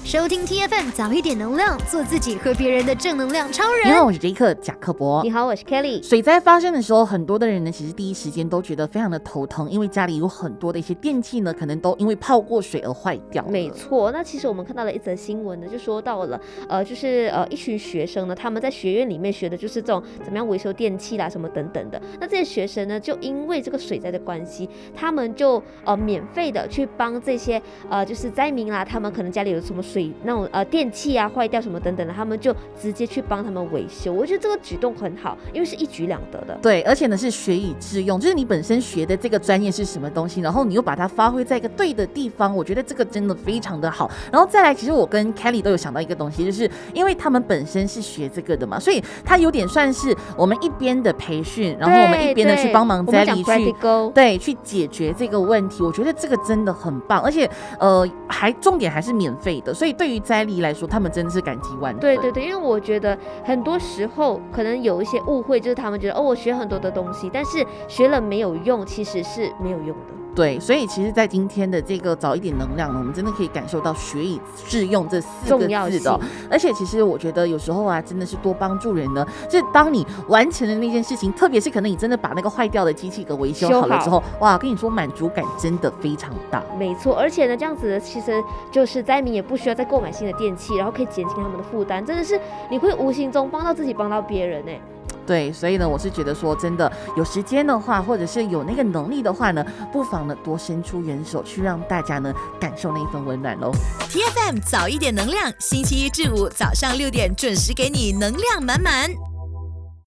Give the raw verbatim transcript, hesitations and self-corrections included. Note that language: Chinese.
收听 T F M 早一点能量，做自己和别人的正能量超人。 你好，我是杰克贾克伯。 你好，我是 Kelly。 水灾发生的时候，很多的人呢，其实第一时间都觉得非常的头疼，因为家里有很多的一些电器呢，可能都因为泡过水而坏掉了。 没错，那其实我们看到了一则新闻呢，就说到了，呃，就是呃一群学生呢，他们在学院里面学的就是这种怎么样维修电器啦，什么等等的。那这些学生呢，就因为这个水灾的关系，他们就呃免费的去帮这些呃就是灾民啦，他们可能家里有什么水那种呃电器啊坏掉什么等等的，他们就直接去帮他们维修。我觉得这个举动很好，因为是一举两得的。 对，而且呢是学以致用，就是你本身学的这个专业是什么东西，然后你又把它发挥在一个对的地方，我觉得这个真的非常的好。然后再来，其实我跟 Kelly 都有想到一个东西，就是因为他们本身是学这个的嘛，所以它有点算是我们一边的培训，然后我们一边的去帮忙灾里去对去解决这个问题。我觉得这个真的很棒，而且呃还重点还是免费的，所以对于灾里来说，他们真的是感激万分。 对对对，因为我觉得很多时候可能有一些误会，就是他们觉得哦，我学很多的东西，但是学了没有用，其实是没有用的。 对，所以其实在今天的这个早一点能量呢，我们真的可以感受到学以致用这四个字的、哦、而且其实我觉得有时候啊，真的是多帮助人呢，就是当你完成了那件事情，特别是可能你真的把那个坏掉的机器给维修好了之后，哇，跟你说满足感真的非常大。 没错，而且呢，这样子的其实就是灾民也不需要再购买新的电器，然后可以减轻他们的负担，真的是你会无形中帮到自己，帮到别人哎。 对，所以呢，我是觉得说，真的有时间的话，或者是有那个能力的话呢，不妨呢多伸出援手，去让大家呢感受那一份温暖喽。 T F M 早一点能量，星期一至五早上六点准时给你能量满满。